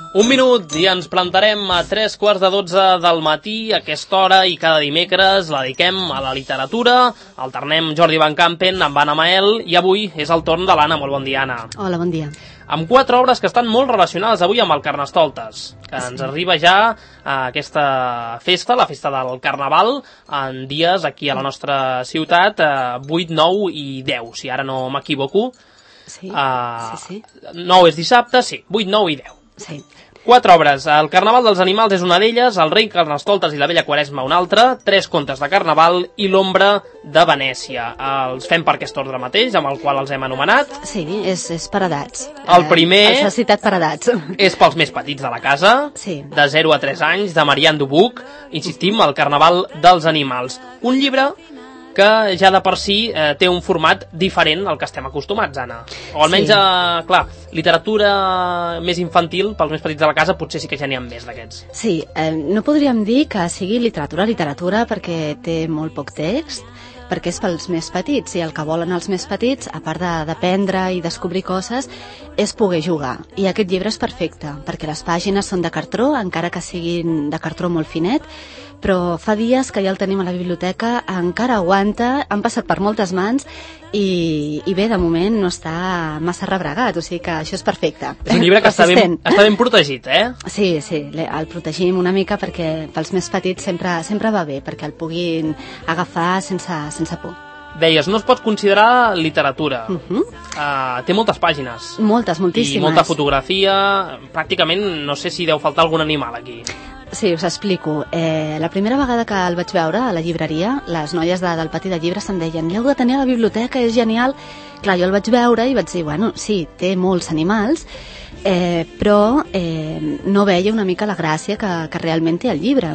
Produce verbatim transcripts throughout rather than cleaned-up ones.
Un minut i ens plantarem a tres quarts de dotze del matí, a aquesta hora, i cada dimecres la dediquem a la literatura. Alternem Jordi Van Campen amb Anna Mael, i avui és el torn de l'Anna. Molt bon dia, Anna. Hola, bon dia. Amb quatre obres que estan molt relacionades avui amb el Carnestoltes, que ens arriba ja a aquesta festa, la festa del Carnaval, en dies aquí a la nostra ciutat, vuit, nou i deu, si ara no m'equivoco. Sí, uh, sí, sí. nou és dissabte, sí, vuit, nou i deu. Sí. Quatre obres. El Carnaval dels Animals és una d'elles, El rei Carnestoltes i la Vella Quaresma una altra, Tres contes de Carnaval i L'ombra de Venècia. Els fem per aquest ordre mateix, amb el qual els hem anomenat. Sí, és, és per edats. El primer eh, els ha citat per edats. És pels més petits de la casa, sí. de zero a tres anys, de Marianne Dubuc. Insistim, El Carnaval dels Animals. Un llibre que ja de per si eh, té un format diferent al que estem acostumats, Anna. O almenys, sí. eh, clar, literatura més infantil, pels més petits de la casa, potser sí que ja n'hi ha més d'aquests. Sí, eh, no podríem dir que sigui literatura, literatura, perquè té molt poc text, perquè és pels més petits, i el que volen els més petits, a part d'aprendre i descobrir coses, és poder jugar. I aquest llibre és perfecte, perquè les pàgines són de cartró, encara que siguin de cartró molt finet, però fa dies que ja el tenim a la biblioteca, encara aguanta, han passat per moltes mans i, i bé, de moment no està massa rebregat, o sigui que això és perfecte. És un llibre que està ben, està ben protegit, eh? Sí, sí, el protegim una mica perquè pels més petits sempre, sempre va bé, perquè el puguin agafar sense, sense por. Deies, no es pot considerar literatura. Uh -huh. uh, té moltes pàgines. Moltes, moltíssimes. I molta fotografia. Pràcticament no sé si deu faltar algun animal aquí. Sí, us explico. Eh, la primera vegada que el vaig veure a la llibreria, les noies de, del pati de llibres em deien l'heu de tenir a la biblioteca, és genial. Clar, jo el vaig veure i vaig dir, bueno, sí, té molts animals, eh, però eh, no veia una mica la gràcia que, que realment té el llibre.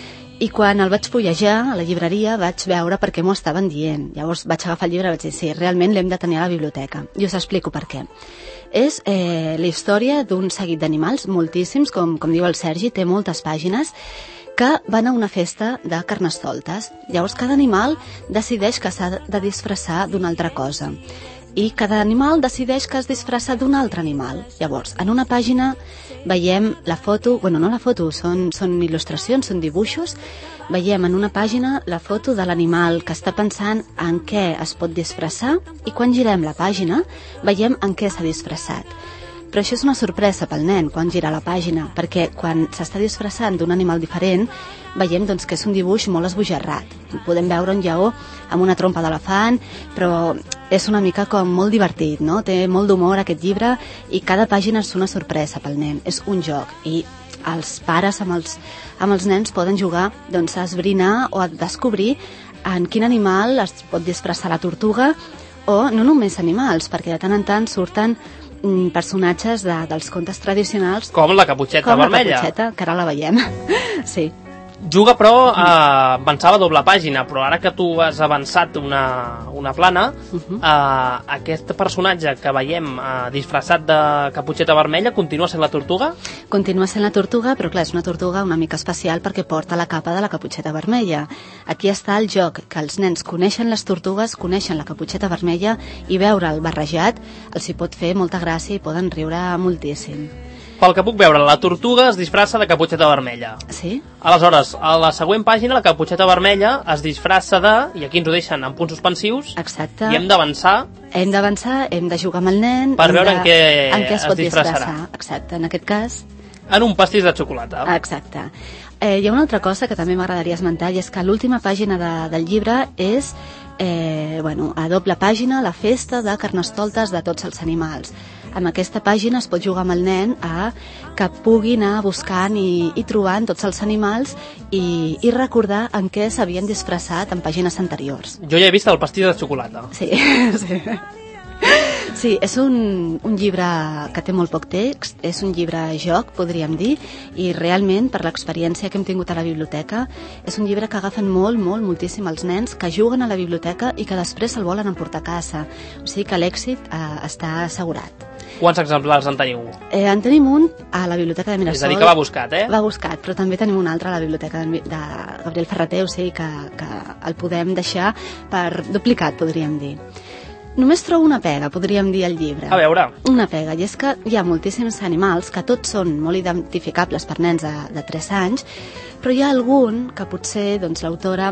I quan el vaig fullejar a la llibreria vaig veure per què m'ho estaven dient. Llavors vaig agafar el llibre i vaig dir, sí, realment l'hem de tenir a la biblioteca. I us explico per què. És eh, la història d'un seguit d'animals, moltíssims, com, com diu el Sergi, té moltes pàgines, que van a una festa de Carnestoltes. Llavors cada animal decideix que s'ha de disfressar d'una altra cosa. I cada animal decideix que es disfressa d'un altre animal. Llavors, en una pàgina veiem la foto, bueno, no la foto, són, són il·lustracions, són dibuixos, veiem en una pàgina la foto de l'animal que està pensant en què es pot disfressar i quan girem la pàgina veiem en què s'ha disfressat. Però això és una sorpresa pel nen quan gira la pàgina, perquè quan s'està disfressant d'un animal diferent veiem doncs, que és un dibuix molt esbojarrat. Podem veure un lleó amb una trompa d'elefant, però és una mica com molt divertit, no? Té molt d'humor aquest llibre i cada pàgina és una sorpresa pel nen, és un joc. I els pares amb els, amb els nens poden jugar doncs, a esbrinar o a descobrir en quin animal es pot disfressar la tortuga, o no només animals, perquè de tant en tant surten mm, personatges de, dels contes tradicionals, com la Caputxeta com Vermella. Com la Caputxeta, que ara la veiem. Sí. Juga, però, eh, avançava a doble pàgina, però ara que tu has avançat una, una plana, uh -huh. eh, aquest personatge que veiem eh, disfressat de Caputxeta Vermella continua sent la tortuga? Continua sent la tortuga, però clar, és una tortuga una mica especial perquè porta la capa de la Caputxeta Vermella. Aquí està el joc, que els nens coneixen les tortugues, coneixen la Caputxeta Vermella, i veure'l barrejat els hi pot fer molta gràcia i poden riure moltíssim. Pel que puc veure, la tortuga es disfressa de Caputxeta Vermella. Sí. Aleshores, a la següent pàgina, la Caputxeta Vermella es disfressa de, i aquí ens ho deixen en punts suspensius, exacte. I hem d'avançar. Hem d'avançar, hem de jugar amb el nen. Per veure de, en què en què es, es pot disfressarà. disfressar. Exacte, en aquest cas... En un pastís de xocolata. Exacte. Eh, hi ha una altra cosa que també m'agradaria esmentar, i és que l'última pàgina de, del llibre és, eh, bueno, a doble pàgina, la festa de Carnestoltes de tots els animals. En aquesta pàgina es pot jugar amb el nen a que pugui anar buscant i, i trobant tots els animals i, i recordar en què s'havien disfressat en pàgines anteriors. Jo ja he vist el pastís de xocolata. Sí, sí. Sí, és un, un llibre que té molt poc text, és un llibre joc, podríem dir, i realment, per l'experiència que hem tingut a la biblioteca, és un llibre que agafen molt, molt, moltíssim els nens que juguen a la biblioteca i que després se'l volen emportar a casa. O sigui que l'èxit eh, està assegurat. Quants exemplars en teniu? Eh, en tenim un a la Biblioteca de Mirasol. És a dir, que va buscat, eh? Va buscat, però també tenim un altre a la Biblioteca de, de Gabriel Ferrater, o sigui que, que el podem deixar per duplicat, podríem dir. Només trobo una pega, podríem dir, al llibre. A veure. Una pega, i és que hi ha moltíssims animals que tots són molt identificables per nens de, de tres anys, però hi ha algun que potser doncs, l'autora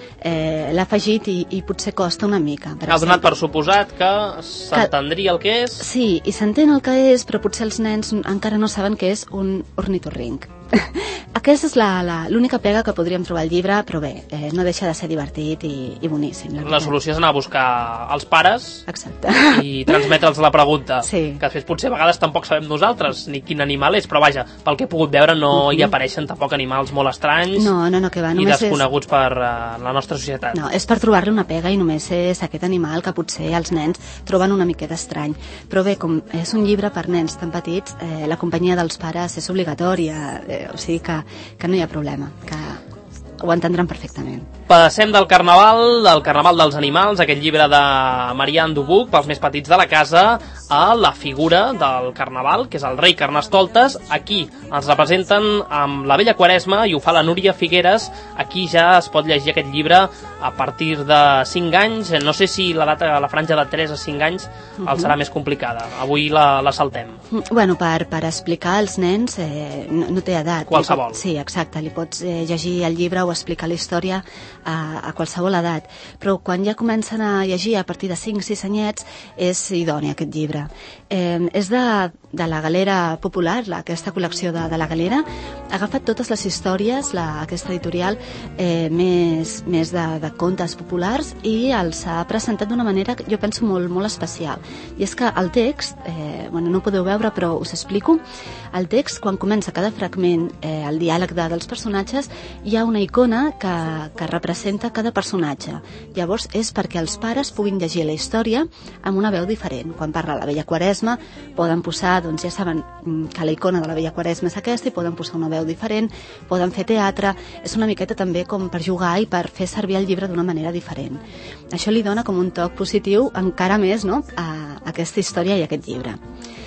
eh, l'ha afegit i, i potser costa una mica. Ha donat per suposat que s'entendria el que és. Sí, i s'entén el que és, però potser els nens encara no saben què és un ornitorrinc. Aquesta és l'única pega que podríem trobar al llibre, però bé, eh, no deixa de ser divertit i, i boníssim. La, la solució és anar a buscar els pares. Exacte. I transmetre'ls la pregunta, sí. que després potser a vegades tampoc sabem nosaltres ni quin animal és, però vaja, pel que he pogut veure no uh-huh. hi apareixen tampoc animals molt estranys no, no, no, que va, i desconeguts és... per uh, la nostra societat. No, és per trobar-li una pega i només és aquest animal que potser els nens troben una miqueta estrany. Però bé, com és un llibre per nens tan petits, eh, la companyia dels pares és obligatòria, eh, o sigui que, que no hi ha problema, que ho entendran perfectament. Passem del Carnaval, del Carnaval dels animals, aquest llibre de Marianne Dubuc, pels més petits de la casa, a la figura del Carnaval, que és el rei Carnestoltes. Aquí ens representen amb la Bella Quaresma i ho fa la Núria Figueres. Aquí ja es pot llegir aquest llibre a partir de cinc anys. No sé si la data, la franja de tres a cinc anys uh-huh. el serà més complicada. Avui la, la saltem. Bueno, per, per explicar als nens eh, no, no té edat. Qualsevol. Pot, sí, exacte. Li pots eh, llegir el llibre o explicar la història a, a qualsevol edat. Però quan ja comencen a llegir a partir de cinc sis anyets és idoni aquest llibre. Eh, és de, de la Galera Popular, la, aquesta col·lecció de, de la Galera. Ha agafat totes les històries, la, aquesta editorial, eh, més, més de, de contes populars i els ha presentat d'una manera, jo penso, molt, molt especial. I és que el text, eh, bueno, no ho podeu veure, però us explico, el text, quan comença cada fragment, eh, el diàleg de, dels personatges, hi ha una icona que, que representa cada personatge. Llavors és perquè els pares puguin llegir la història amb una veu diferent. Quan parla la Bella Quaresma, poden posar, doncs ja saben que la icona de la Bella Quaresma és aquesta i poden posar una veu diferent, poden fer teatre, és una miqueta també com per jugar i per fer servir el llibre d'una manera diferent. Això li dona com un toc positiu encara més, no?, a aquesta història i a aquest llibre.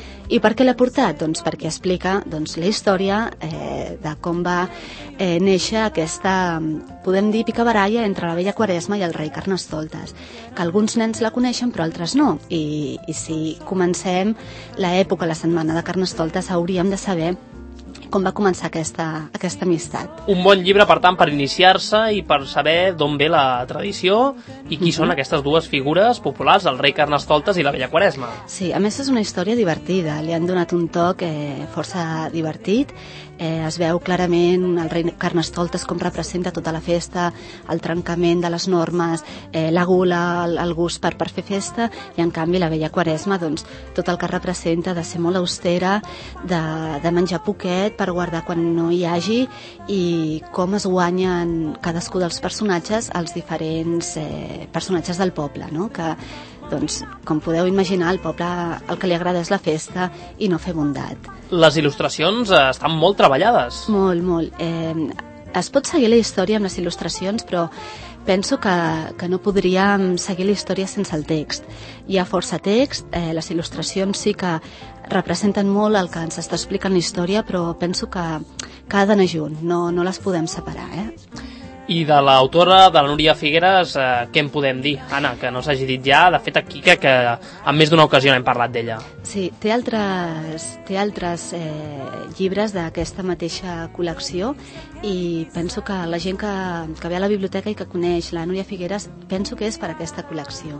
I per què l'he portat? Doncs perquè explica doncs, la història eh, de com va eh, néixer aquesta, podem dir, picabaralla entre la Bella Quaresma i el rei Carnestoltes, que alguns nens la coneixen però altres no, i, i si comencem l'època, la setmana de Carnestoltes, hauríem de saber com va començar aquesta, aquesta amistat. Un bon llibre, per tant, per iniciar-se i per saber d'on ve la tradició i qui uh-huh. són aquestes dues figures populars, el rei Carnestoltes i la Bella Quaresma. Sí, a més és una història divertida, li han donat un toc eh, força divertit. Eh, es veu clarament el rei Carnestoltes com representa tota la festa, el trencament de les normes, eh, la gula, el, el gust per, per fer festa, i en canvi la Bella Quaresma, doncs, tot el que representa de ser molt austera, de, de menjar poquet per guardar quan no hi hagi, i com es guanyen cadascú dels personatges, els diferents eh, personatges del poble, no?, que doncs, com podeu imaginar, al poble el que li agrada és la festa i no fer bondat. Les il·lustracions eh, estan molt treballades. Molt, molt. Eh, es pot seguir la història amb les il·lustracions, però penso que, que no podríem seguir la història sense el text. Hi ha força text, eh, les il·lustracions sí que representen molt el que ens està explicant la història, però penso que, que ha d'anar junt, no, no les podem separar, eh? I de l'autora, de la Núria Figueres, eh, què en podem dir? Anna, que no s'hagi dit ja, de fet aquí que, que en més d'una ocasió hem parlat d'ella. Sí, té altres, té altres eh, llibres d'aquesta mateixa col·lecció i penso que la gent que, que ve a la biblioteca i que coneix la Núria Figueres, penso que és per aquesta col·lecció,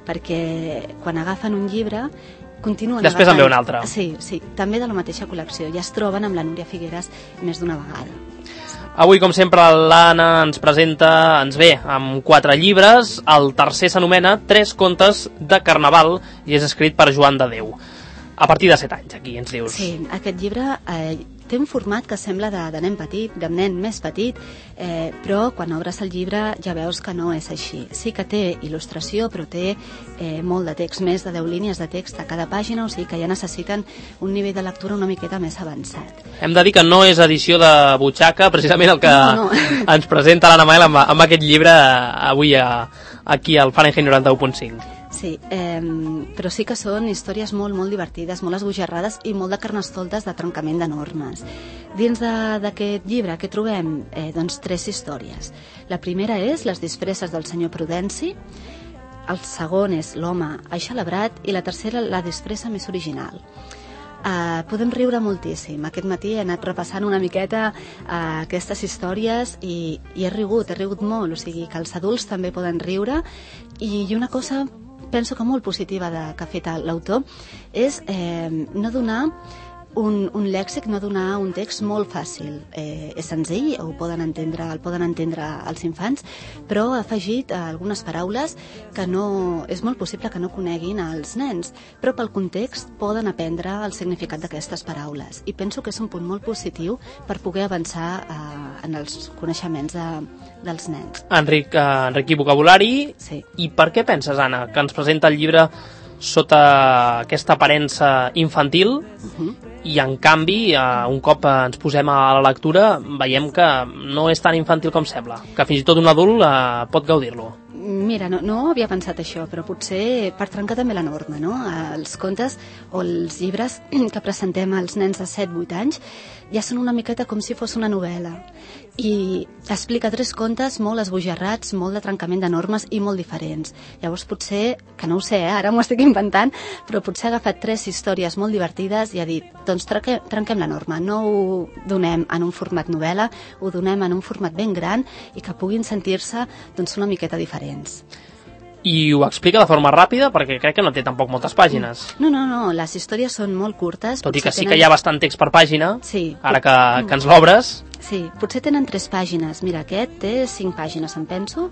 perquè quan agafen un llibre continuen després en ve un altre. Sí, sí, també de la mateixa col·lecció, ja es troben amb la Núria Figueres més d'una vegada. Avui, com sempre, l'Anna ens presenta, ens ve amb quatre llibres. El tercer s'anomena Tres contes de Carnaval i és escrit per Joan de Déu. A partir de set anys, aquí ens dius. Sí, aquest llibre eh, té un format que sembla de, de nen petit, de nen més petit, eh, però quan obres el llibre ja veus que no és així. Sí que té il·lustració, però té eh, molt de text, més de deu línies de text a cada pàgina, o sigui que ja necessiten un nivell de lectura una miqueta més avançat. Hem de dir que no és edició de butxaca, precisament el que no, no. ens presenta l'Anna Mael amb, amb aquest llibre avui a, aquí al Fahrenheit noranta-u punt cinc. Sí, eh, però sí que són històries molt, molt divertides, molt esbojarrades i molt de carnestoltes de trencament de normes. Dins d'aquest llibre que trobem eh, doncs, tres històries. La primera és Les disfresses del senyor Prudenci, el segon és L'home aixelebrat i la tercera La despressa més original. Uh, podem riure moltíssim. Aquest matí he anat repassant una miqueta uh, aquestes històries i, i he rigut, he rigut molt, o sigui que els adults també poden riure i, i una cosa penso que molt positiva de, que ha fet l'autor és eh, no donar un, un lèxic, no donar un text molt fàcil. Eh, és senzill, ho poden entendre, el poden entendre els infants, però ha afegit algunes paraules que no, és molt possible que no coneguin els nens, però pel context poden aprendre el significat d'aquestes paraules. I penso que és un punt molt positiu per poder avançar eh, en els coneixements de, dels nens. Enric, eh, enriquir vocabulari. Sí. I per què penses, Anna, que ens presenta el llibre sota aquesta aparença infantil uh-huh. i en canvi eh, un cop ens posem a la lectura veiem que no és tan infantil com sembla, que fins i tot un adult eh, pot gaudir-lo? Mira, no, no havia pensat això, però potser per trencar també la norma, no? Els contes o els llibres que presentem als nens de set vuit anys ja són una miqueta com si fos una novel·la i explica tres contes molt esbojarrats, molt de trencament de normes i molt diferents. Llavors potser, que no ho sé, eh? Ara m'ho estic inventant, però potser ha agafat tres històries molt divertides i ha dit, doncs trenquem, trenquem la norma, no ho donem en un format novel·la, ho donem en un format ben gran i que puguin sentir-se doncs, una miqueta diferents. I ho explica de forma ràpida perquè crec que no té tampoc moltes pàgines. No, no, no, les històries són molt curtes. Tot i que sí tenen... que hi ha bastant text per pàgina, sí. Ara que, que ens l'obres. Sí, potser tenen tres pàgines. Mira, aquest té cinc pàgines, em penso,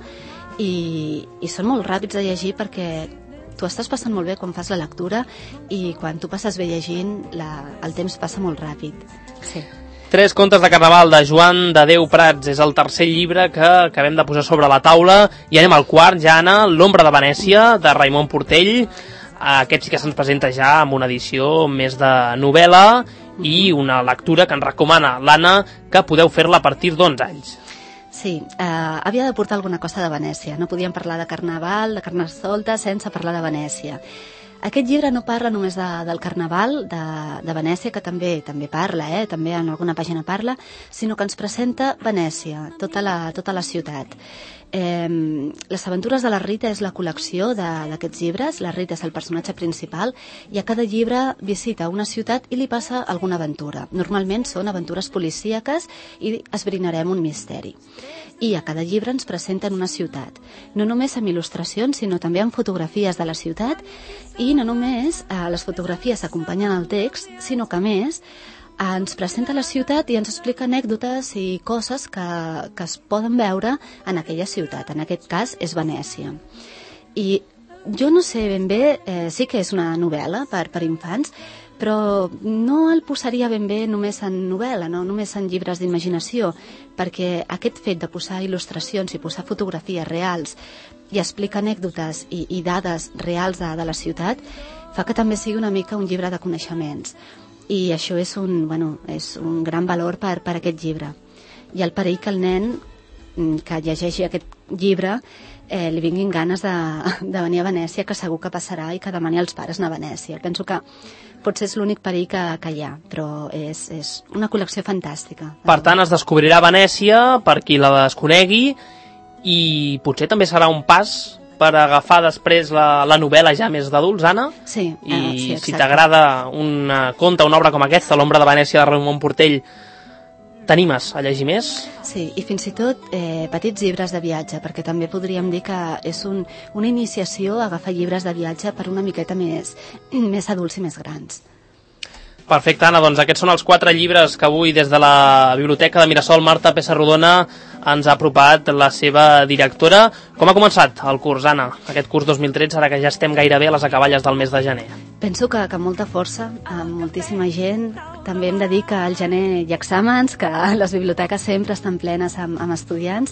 i, i són molt ràpids de llegir perquè tu estàs passant molt bé quan fas la lectura i quan tu passes bé llegint la, el temps passa molt ràpid. Sí. Tres contes de carnaval de Joan de Déu Prats és el tercer llibre que acabem de posar sobre la taula i anem al quart, ja Anna, L'ombra de Venècia de Raimon Portell. Aquest sí que se'ns presenta ja amb una edició més de novel·la i una lectura que ens recomana l'Anna que podeu fer-la a partir d'onze anys. Sí, eh, havia de portar alguna cosa de Venècia, no podíem parlar de carnaval, de Carnestoltes sense parlar de Venècia. Aquest llibre no parla només de, del Carnaval de, de Venècia, que també també parla, eh? També en alguna pàgina parla, sinó que ens presenta Venècia, tota la, tota la ciutat. Eh, les aventures de la Rita és la col·lecció d'aquests llibres, la Rita és el personatge principal, i a cada llibre visita una ciutat i li passa alguna aventura. Normalment són aventures policíaques i esbrinarem un misteri. I a cada llibre ens presenten una ciutat, no només amb il·lustracions, sinó també amb fotografies de la ciutat, i no només eh, les fotografies acompanyen el text, sinó que a més eh, ens presenta la ciutat i ens explica anècdotes i coses que, que es poden veure en aquella ciutat, en aquest cas és Venècia. I jo no sé ben bé, eh, sí que és una novel·la per, per infants, però no el posaria ben bé només en novel·la, no només en llibres d'imaginació, perquè aquest fet de posar il·lustracions i posar fotografies reals i explicar anècdotes i, i dades reals de, de la ciutat fa que també sigui una mica un llibre de coneixements. I això és un, bueno, és un gran valor per, per aquest llibre. Hi ha el perill que el nen que llegeixi aquest llibre eh, li vinguin ganes de, de venir a Venècia, que segur que passarà, i que demani als pares anar a Venècia. Penso que potser és l'únic perill que, que hi ha, però és, és una col·lecció fantàstica. Per tant, es descobrirà Venècia per qui la desconegui i potser també serà un pas per agafar després la, la novel·la ja més d'adults, Anna. Sí, I uh, sí, si t'agrada un conte, una obra com aquesta, L'ombra de Venècia de Raimon Portell, t'animes a llegir més? Sí, i fins i tot eh, petits llibres de viatge, perquè també podríem dir que és un, una iniciació a agafar llibres de viatge per una miqueta més, més adults i més grans. Perfecte, Anna, doncs aquests són els quatre llibres que avui des de la Biblioteca de Mirasol Marta Pessarrodona ens ha apropat la seva directora. Com ha començat el curs, Anna, aquest curs dos mil tretze, ara que ja estem gairebé a les acaballes del mes de gener? Penso que, que amb molta força, amb moltíssima gent. També hem de dir que al gener hi ha exàmens, que les biblioteques sempre estan plenes amb, amb estudiants,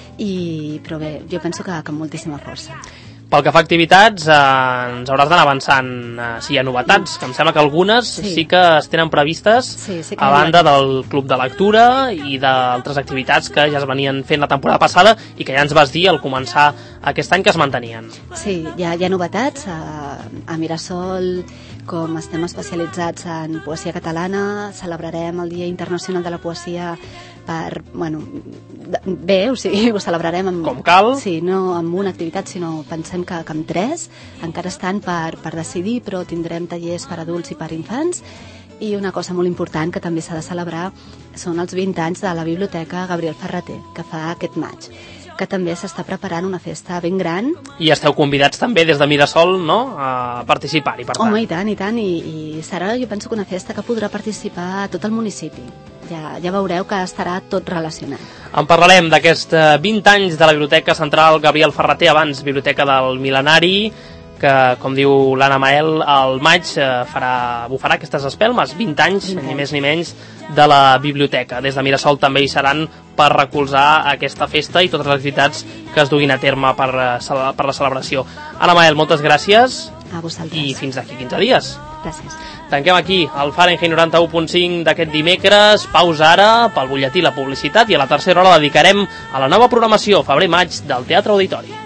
i, però bé, jo penso que, que amb moltíssima força. Pel que fa a activitats, eh, ens hauràs d'anar avançant eh, si hi ha novetats, que em sembla que algunes sí, sí que es tenen previstes sí, sí que a banda del club de lectura i d'altres activitats que ja es venien fent la temporada passada i que ja ens vas dir al començar aquest any que es mantenien. Sí, hi ha, hi ha novetats. A, a Mirasol, com estem especialitzats en poesia catalana, celebrarem el Dia Internacional de la Poesia per, bueno, bé, o sigui, ho celebrarem amb, com cal. Sí, no amb una activitat, sinó pensem que, que amb tres, encara estan per, per decidir, però tindrem tallers per adults i per infants, i una cosa molt important que també s'ha de celebrar són els vint anys de la Biblioteca Gabriel Ferrater, que fa aquest maig, que també s'està preparant una festa ben gran. I esteu convidats també des de Mirasol, no?, a participar-hi, per tant. Home, i tant, i tant, i, i serà, jo penso que una festa que podrà participar tot el municipi. Ja, ja veureu que estarà tot relacionat. En parlarem d'aquests vint anys de la Biblioteca Central Gabriel Ferrater, abans Biblioteca del Mil·lenari, que, com diu l'Anna Mael, al maig farà, bufarà aquestes espelmes, vint anys, vint anys, ni més ni menys, de la biblioteca. Des de Mirasol també hi seran per recolzar aquesta festa i totes les activitats que es duguin a terme per, per la celebració. Anna Mael, moltes gràcies. A vosaltres. I fins d'aquí quinze dies. Gràcies. Tanquem aquí el Fahrenheit noranta-u punt cinc d'aquest dimecres. Pausa ara pel butlletí, la publicitat, i a la tercera hora la dedicarem a la nova programació febrer-maig del Teatre Auditori.